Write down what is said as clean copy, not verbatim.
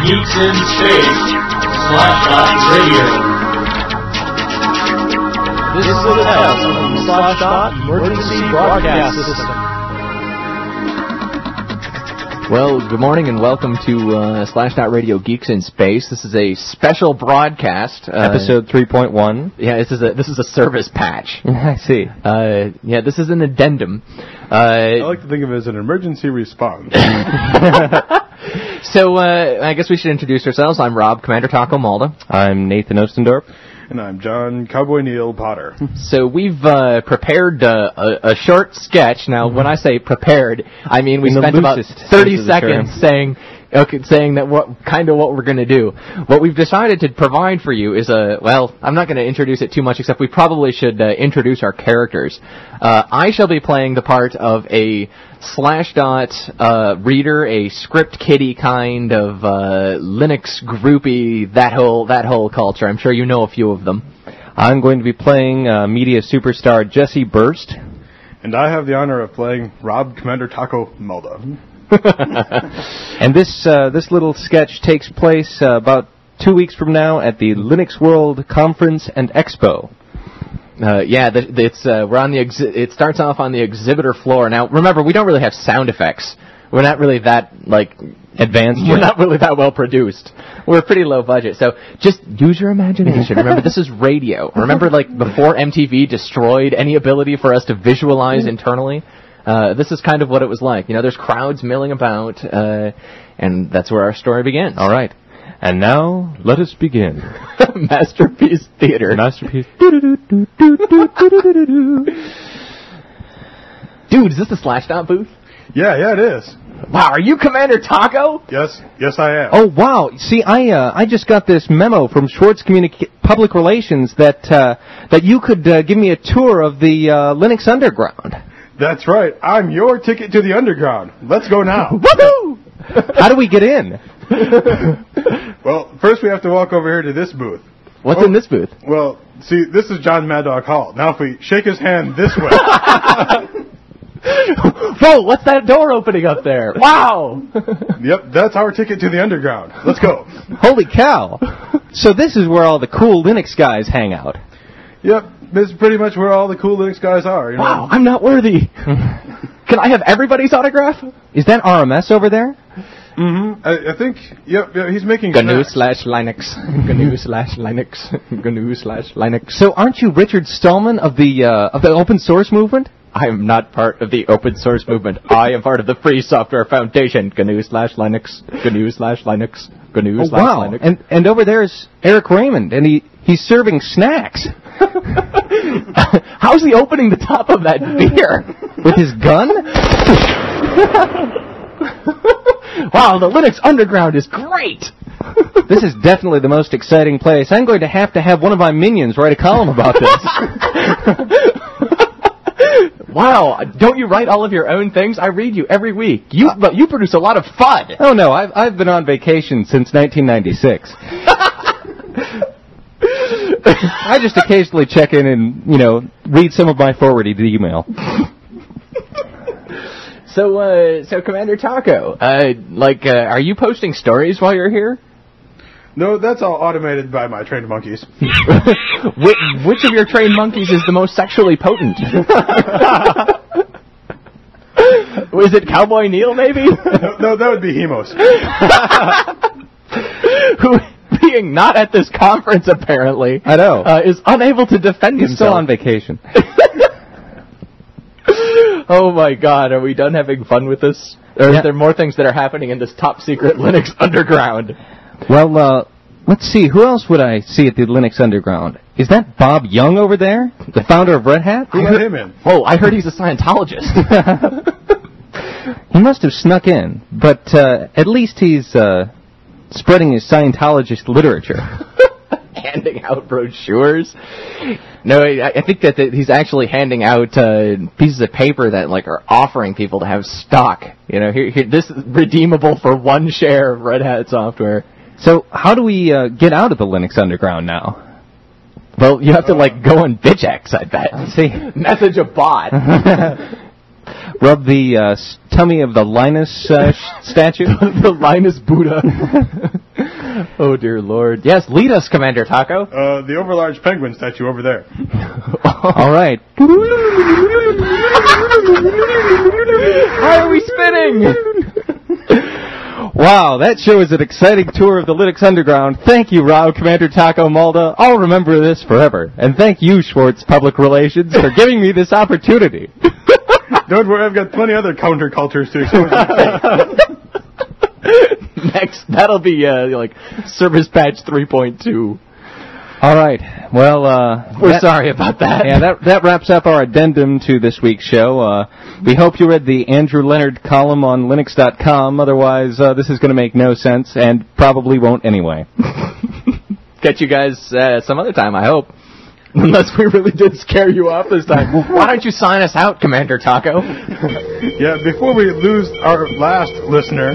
Geeks in Space / Radio. This is a test of the / emergency broadcast system. Well, good morning and welcome to / Radio Geeks in Space. This is a special broadcast. Episode 3.1. Yeah, this is a service patch. I see. Yeah, this is an addendum. I like to think of it as an emergency response. So, I guess we should introduce ourselves. I'm Rob, Commander Taco Malda. I'm Nathan Ostendorf. And I'm John Cowboy Neil Potter. So we've prepared a short sketch. Now, when I say prepared, I mean we spent about 30 seconds saying that what we're going to do. What we've decided to provide for you is I'm not going to introduce it too much, except we probably should introduce our characters. I shall be playing the part of a / reader, a script kiddie kind of Linux groupie, that whole culture. I'm sure you know a few of them. I'm going to be playing media superstar Jesse Burst. And I have the honor of playing Rob Commander Taco Malda. And this little sketch takes place about 2 weeks from now at the Linux World Conference and Expo. We're on it starts off on the exhibitor floor. Now, remember, we don't really have sound effects. We're not really that, advanced. We're not really that well produced. We're pretty low budget. So just use your imagination. Remember, this is radio. Remember, before MTV destroyed any ability for us to visualize internally? This is kind of what it was like. You know, there's crowds milling about, and that's where our story begins. All right. And now, let us begin. Masterpiece Theater. Masterpiece. Dude, is this the Slashdot booth? Yeah, it is. Wow, are you Commander Taco? Yes, I am. Oh, wow. See, I just got this memo from Schwartz Public Relations that you could give me a tour of the Linux Underground. That's right. I'm your ticket to the underground. Let's go now. Woohoo! How do we get in? Well, first we have to walk over here to this booth. What's in this booth? Well, see, this is John Mad Dog Hall. Now if we shake his hand this way. Whoa, what's that door opening up there? Wow! Yep, that's our ticket to the underground. Let's go. Holy cow. So this is where all the cool Linux guys hang out. Yep, this is pretty much where all the cool Linux guys are. You know? Wow, I'm not worthy. Can I have everybody's autograph? Is that RMS over there? Mm-hmm. I think, yep, he's making GNU / Linux. GNU / Linux. GNU / Linux. So aren't you Richard Stallman of the open source movement? I am not part of the open source movement. I am part of the Free Software Foundation. GNU / Linux. GNU / Linux. GNU / Linux. And over there is Eric Raymond, and he's serving snacks. How's he opening the top of that beer? With his gun? Wow, the Linux Underground is great! This is definitely the most exciting place. I'm going to have one of my minions write a column about this. Wow, don't you write all of your own things? I read you every week. But you produce a lot of fun. Oh, no, I've been on vacation since 1996. I just occasionally check in and, read some of my forwarded email. So Commander Taco, are you posting stories while you're here? No, that's all automated by my trained monkeys. Which of your trained monkeys is the most sexually potent? Was it Cowboy Neil, maybe? No, that would be Hemos. Who, being not at this conference, apparently, I know, is unable to defend himself. He's still on vacation. Oh my God, are we done having fun with this? Or is there more things that are happening in this top secret Linux Underground? Well, let's see, who else would I see at the Linux Underground? Is that Bob Young over there? The founder of Red Hat? Who let him in? Oh, I heard he's a Scientologist. He must have snuck in, but at least he's spreading his Scientologist literature. Handing out brochures? No, I think that he's actually handing out pieces of paper that are offering people to have stock. Here, this is redeemable for 1 share of Red Hat software. So how do we get out of the Linux Underground now? Well, you have to go on BitchX, I bet. See, message a bot. Rub the tummy of the Linus statue? The Linus Buddha. Oh, dear Lord. Yes, lead us, Commander Taco. The overlarge penguin statue over there. All right. Why are we spinning? Wow, that show is an exciting tour of the Linux Underground. Thank you, Rob, Commander Taco Malda. I'll remember this forever. And thank you, Schwartz Public Relations, for giving me this opportunity. Don't worry, I've got plenty other countercultures to expose. Next, that'll be like Service Patch 3.2. All right. Well, we're sorry about that. Yeah, that wraps up our addendum to this week's show. We hope you read the Andrew Leonard column on Linux.com. Otherwise, this is going to make no sense and probably won't anyway. Catch you guys some other time, I hope. Unless we really did scare you off this time. Why don't you sign us out, Commander Taco? Yeah, before we lose our last listener...